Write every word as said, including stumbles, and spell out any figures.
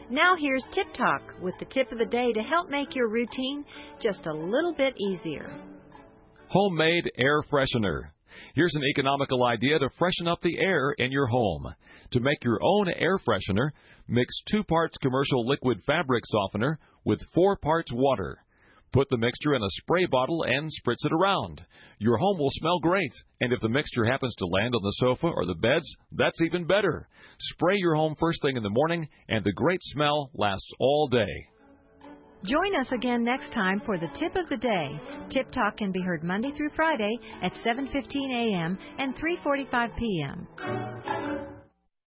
Now here's Tip Talk with the tip of the day to help make your routine just a little bit easier. Homemade air freshener. Here's an economical idea to freshen up the air in your home. To make your own air freshener, mix two parts commercial liquid fabric softener with four parts water. Put the mixture in a spray bottle and spritz it around. Your home will smell great, and if the mixture happens to land on the sofa or the beds, that's even better. Spray your home first thing in the morning, and the great smell lasts all day. Join us again next time for the Tip of the Day. Tip Talk can be heard Monday through Friday at seven fifteen a m and three forty-five p m